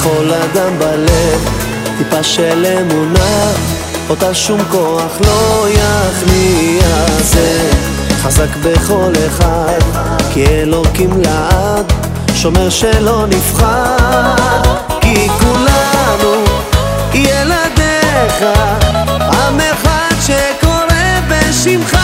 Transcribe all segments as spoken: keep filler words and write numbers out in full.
לכל אדם בלב טיפה של אמונה, אותה שום כוח לא יכניע. זה חזק בכל אחד, כי אלוקים לעד שומר שלא נפחד. כי כולנו ילדיך, עם אחד שקורא בשמך.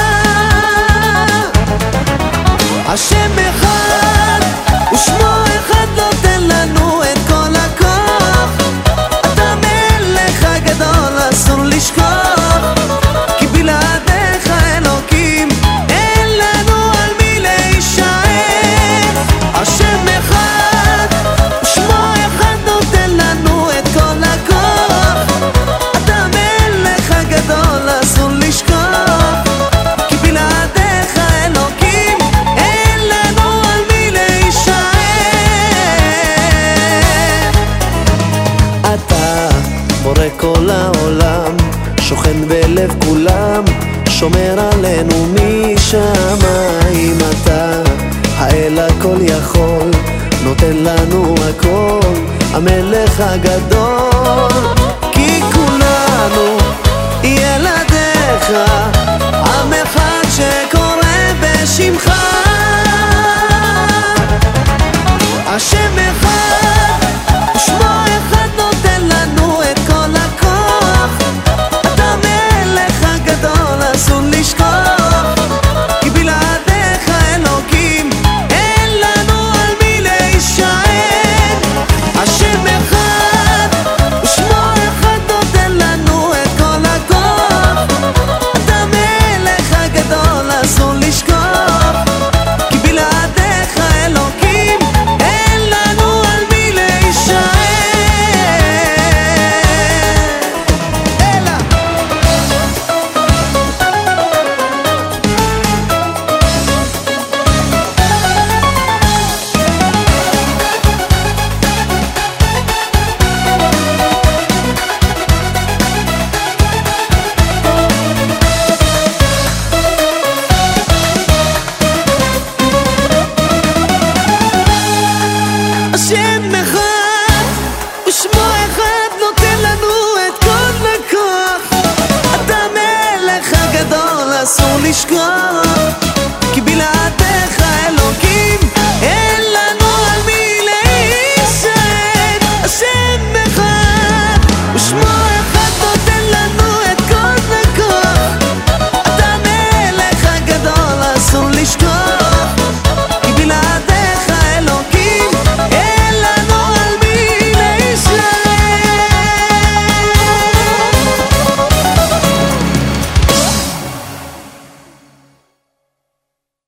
השם אחד ושמו אחד נותן לנו את כל הכוח. אתה מלך הגדול אסור לשכוח, כי בלעדיך אלוקים אין לנו על מי להישען. השם אחד ושמו אחד נותן לנו את כל הכוח. אתה מלך הגדול אסור לשכוח, כי בלעדיך אלוקים אין לנו על מי להישען. אתה בורא כל העולם, שוכן בלב כולם, שומר עלינו משמיים. אתה האל הכל יכול, נותן לנו הכל, המלך הגדול. כי כולנו ילדיך, עם אחד שקורא בשמך. השם אחד ושמו אחד נותן לנו את כל הכוח. אתה מלך הגדול אסור לשכוח, כי בלעדיך אלוקים אין לנו על מי להישען. השם אחד ושמו אחד נותן לנו את כל הכוח. אתה מלך הגדול אסור לשכוח, כי בלעדיך אלוקים אין לנו על מי להישען. אלא השם אחד ושמו אחד נותן לנו את כל הכוח. אתה מלך הגדול אסור לשכוח,